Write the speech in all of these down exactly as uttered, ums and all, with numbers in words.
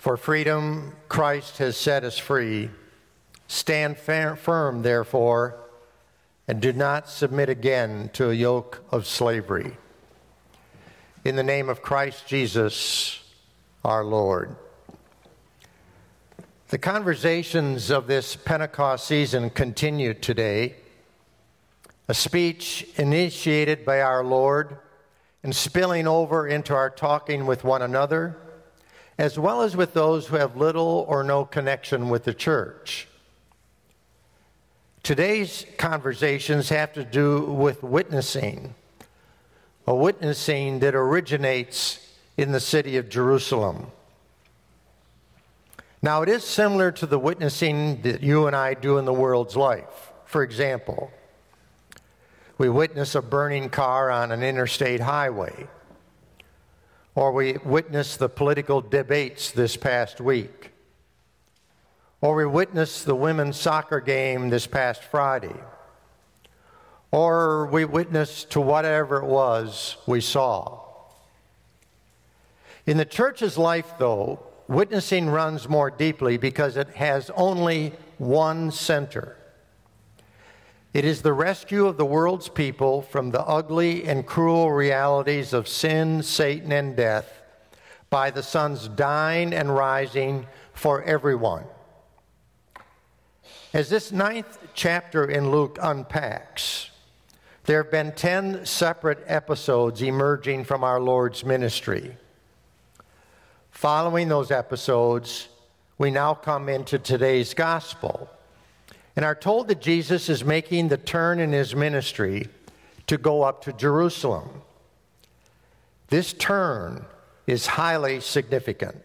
For freedom Christ has set us free. Stand firm, therefore, and do not submit again to a yoke of slavery. In the name of Christ Jesus, our Lord. The conversations of this Pentecost season continue today. A speech initiated by our Lord and spilling over into our talking with one another, as well as with those who have little or no connection with the church. Today's conversations have to do with witnessing, a witnessing that originates in the city of Jerusalem. Now, it is similar to the witnessing that you and I do in the world's life. For example, we witness a burning car on an interstate highway, or we witness the political debates this past week, or we witness the women's soccer game this past Friday, or we witnessed to whatever it was we saw. In the church's life, though, witnessing runs more deeply because it has only one center. It is the rescue of the world's people from the ugly and cruel realities of sin, Satan, and death by the Son's dying and rising for everyone. As this ninth chapter in Luke unpacks, there have been ten separate episodes emerging from our Lord's ministry. Following those episodes, we now come into today's gospel and are told that Jesus is making the turn in his ministry to go up to Jerusalem. This turn is highly significant.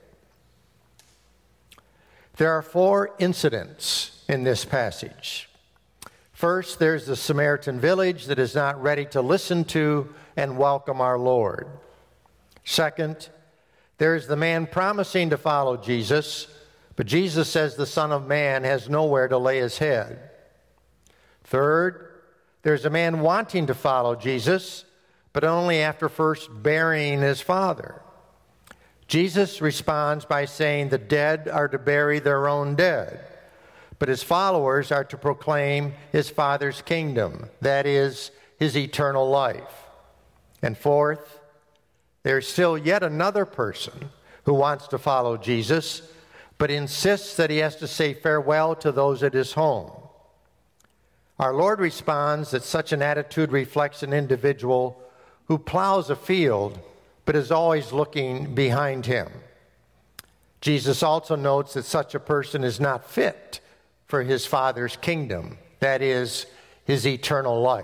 There are four incidents in this passage. First, there's the Samaritan village that is not ready to listen to and welcome our Lord. Second, there's the man promising to follow Jesus, but Jesus says the Son of Man has nowhere to lay his head. Third, there's a man wanting to follow Jesus, but only after first burying his father. Jesus responds by saying the dead are to bury their own dead, but his followers are to proclaim his Father's kingdom, that is, his eternal life. And fourth, there's still yet another person who wants to follow Jesus, but insists that he has to say farewell to those at his home. Our Lord responds that such an attitude reflects an individual who plows a field, but is always looking behind him. Jesus also notes that such a person is not fit for his Father's kingdom, that is, his eternal life.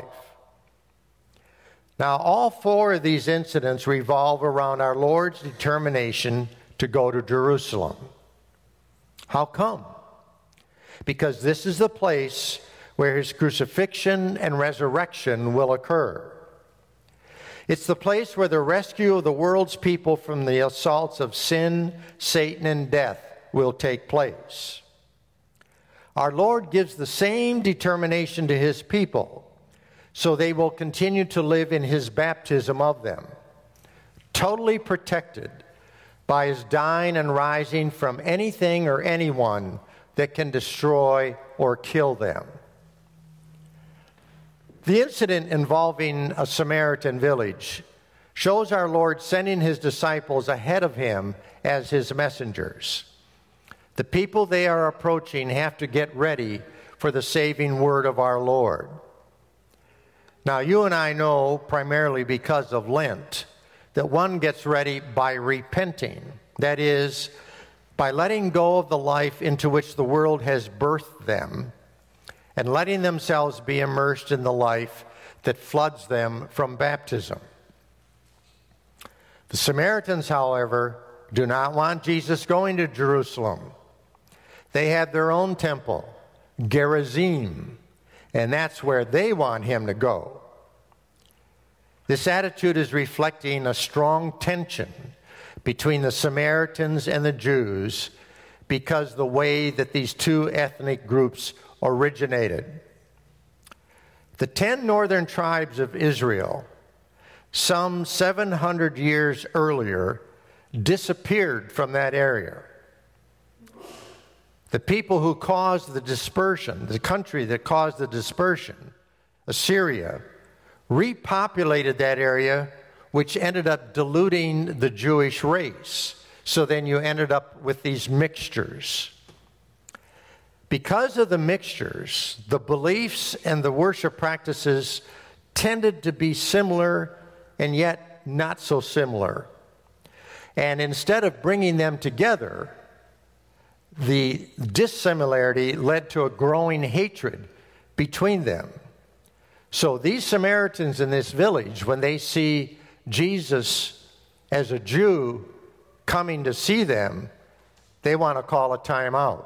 Now, all four of these incidents revolve around our Lord's determination to go to Jerusalem. How come? Because this is the place where his crucifixion and resurrection will occur. It's the place where the rescue of the world's people from the assaults of sin, Satan, and death will take place. Our Lord gives the same determination to his people, so they will continue to live in his baptism of them, totally protected by his dying and rising from anything or anyone that can destroy or kill them. The incident involving a Samaritan village shows our Lord sending his disciples ahead of him as his messengers. The people they are approaching have to get ready for the saving word of our Lord. Now, you and I know, primarily because of Lent, that one gets ready by repenting. That is, by letting go of the life into which the world has birthed them and letting themselves be immersed in the life that floods them from baptism. The Samaritans, however, do not want Jesus going to Jerusalem. They have their own temple, Gerizim, and that's where they want him to go. This attitude is reflecting a strong tension between the Samaritans and the Jews because the way that these two ethnic groups originated. The ten northern tribes of Israel, some seven hundred years earlier, disappeared from that area. The people who caused the dispersion, the country that caused the dispersion, Assyria, repopulated that area, which ended up diluting the Jewish race. So then you ended up with these mixtures. Because of the mixtures, the beliefs and the worship practices tended to be similar and yet not so similar. And instead of bringing them together, the dissimilarity led to a growing hatred between them. So these Samaritans in this village, when they see Jesus as a Jew coming to see them, they want to call a timeout.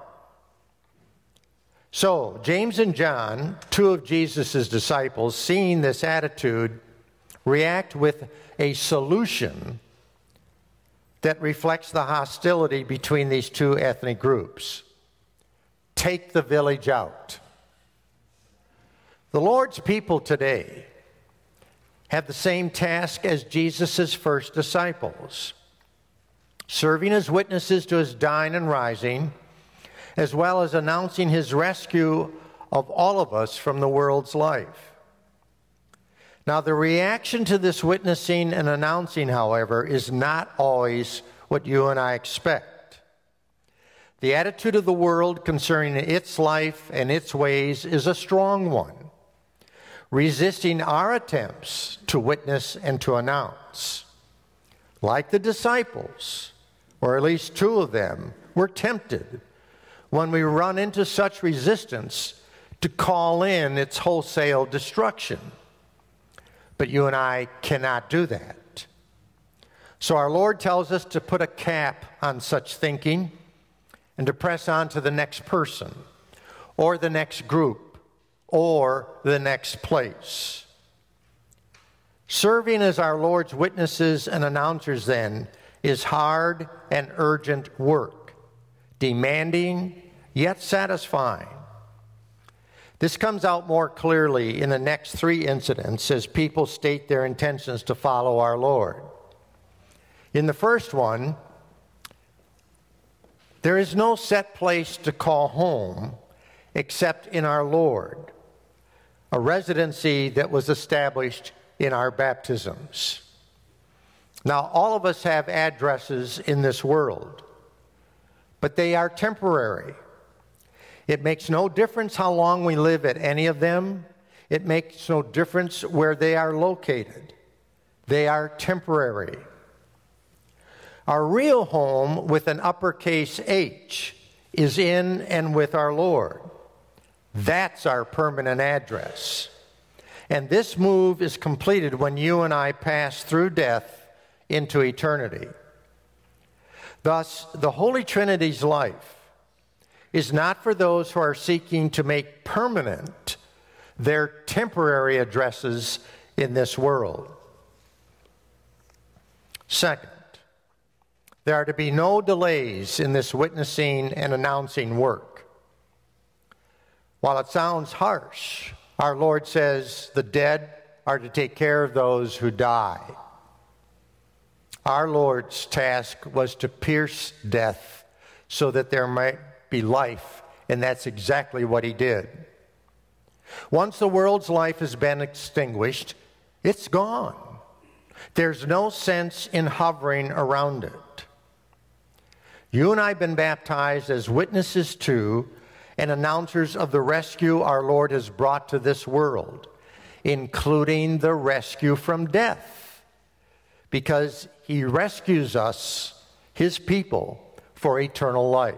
So James and John, two of Jesus' disciples, seeing this attitude, react with a solution that reflects the hostility between these two ethnic groups. Take the village out. The Lord's people today have the same task as Jesus' first disciples, serving as witnesses to his dying and rising, as well as announcing his rescue of all of us from the world's life. Now, the reaction to this witnessing and announcing, however, is not always what you and I expect. The attitude of the world concerning its life and its ways is a strong one, resisting our attempts to witness and to announce. Like the disciples, or at least two of them, were tempted when we run into such resistance to call in its wholesale destruction. But you and I cannot do that. So our Lord tells us to put a cap on such thinking and to press on to the next person, or the next group, or the next place. Serving as our Lord's witnesses and announcers, then, is hard and urgent work, demanding yet satisfying. This comes out more clearly in the next three incidents as people state their intentions to follow our Lord. In the first one, there is no set place to call home except in our Lord, a residency that was established in our baptisms. Now, all of us have addresses in this world, but they are temporary. It makes no difference how long we live at any of them. It makes no difference where they are located. They are temporary. Our real home, with an uppercase H, is in and with our Lord. That's our permanent address. And this move is completed when you and I pass through death into eternity. Thus, the Holy Trinity's life is not for those who are seeking to make permanent their temporary addresses in this world. Second, there are to be no delays in this witnessing and announcing work. While it sounds harsh, our Lord says the dead are to take care of those who die. Our Lord's task was to pierce death so that there might be life, and that's exactly what he did. Once the world's life has been extinguished, it's gone. There's no sense in hovering around it. You and I have been baptized as witnesses to and announcers of the rescue our Lord has brought to this world, including the rescue from death, because he rescues us, his people, for eternal life.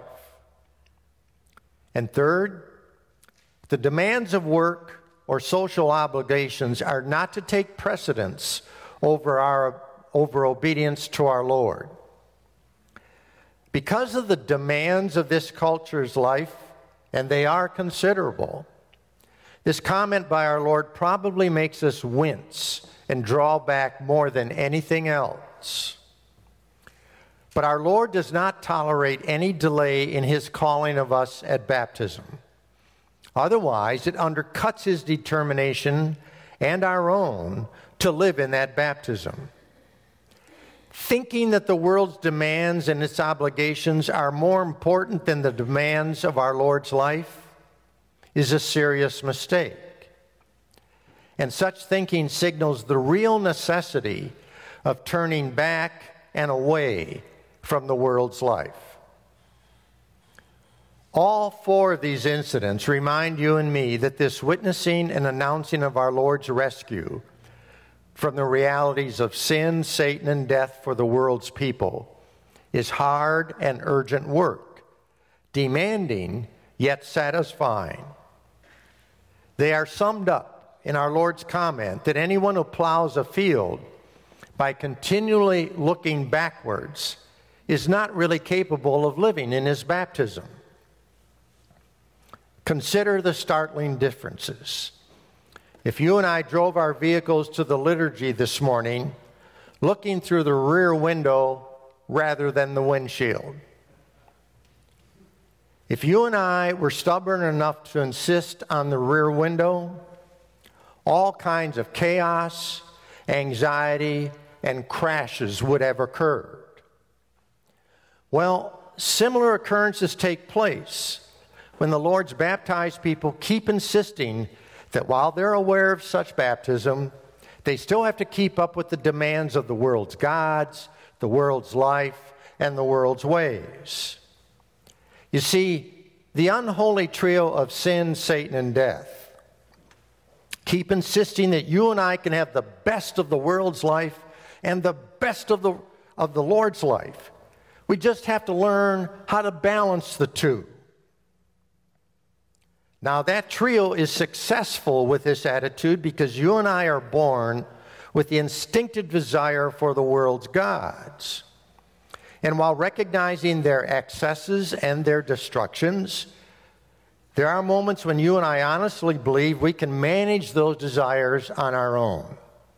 And third, the demands of work or social obligations are not to take precedence over our over obedience to our Lord. Because of the demands of this culture's life, and they are considerable, this comment by our Lord probably makes us wince and draw back more than anything else. But our Lord does not tolerate any delay in his calling of us at baptism. Otherwise, it undercuts his determination and our own to live in that baptism. thinking that the world's demands and its obligations are more important than the demands of our Lord's life is a serious mistake. And such thinking signals the real necessity of turning back and away from the world's life. All four of these incidents remind you and me that this witnessing and announcing of our Lord's rescue from the realities of sin, Satan, and death for the world's people is hard and urgent work, demanding yet satisfying. They are summed up in our Lord's comment that anyone who plows a field by continually looking backwards is not really capable of living in his baptism. Consider the startling differences. If you and I drove our vehicles to the liturgy this morning, looking through the rear window rather than the windshield. If you and I were stubborn enough to insist on the rear window, all kinds of chaos, anxiety, and crashes would have occurred. Well, similar occurrences take place when the Lord's baptized people keep insisting that while they're aware of such baptism, they still have to keep up with the demands of the world's gods, the world's life, and the world's ways. You see, the unholy trio of sin, Satan, and death keep insisting that you and I can have the best of the world's life and the best of the, of the Lord's life. We just have to learn how to balance the two. Now, that trio is successful with this attitude because you and I are born with the instinctive desire for the world's gods. And while recognizing their excesses and their destructions, there are moments when you and I honestly believe we can manage those desires on our own.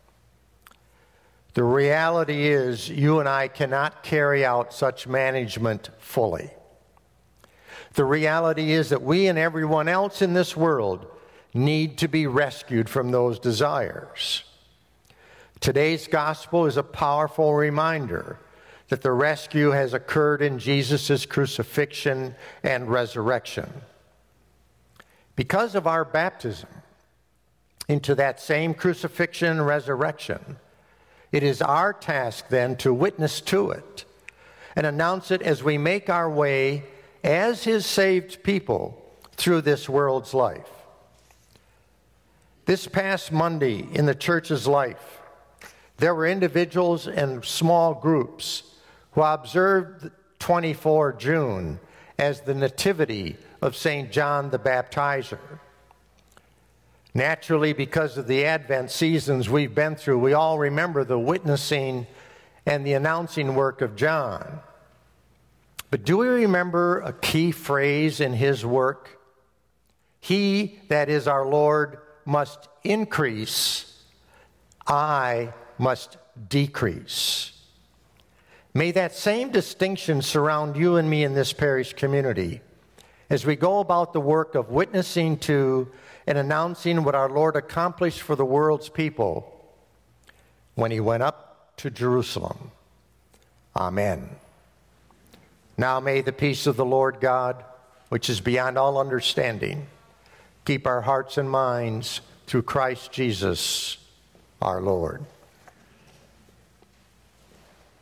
The reality is you and I cannot carry out such management fully. The reality is that we and everyone else in this world need to be rescued from those desires. Today's gospel is a powerful reminder that the rescue has occurred in Jesus' crucifixion and resurrection. Because of our baptism into that same crucifixion and resurrection, it is our task then to witness to it and announce it as we make our way as his saved people through this world's life. This past Monday in the church's life, there were individuals and small groups who observed twenty-fourth of June as the nativity of Saint John the Baptizer. Naturally, because of the Advent seasons we've been through, we all remember the witnessing and the announcing work of John. But do we remember a key phrase in his work? He, that is our Lord, must increase, I must decrease. May that same distinction surround you and me in this parish community as we go about the work of witnessing to and announcing what our Lord accomplished for the world's people when he went up to Jerusalem. Amen. Now may the peace of the Lord God, which is beyond all understanding, keep our hearts and minds through Christ Jesus our Lord.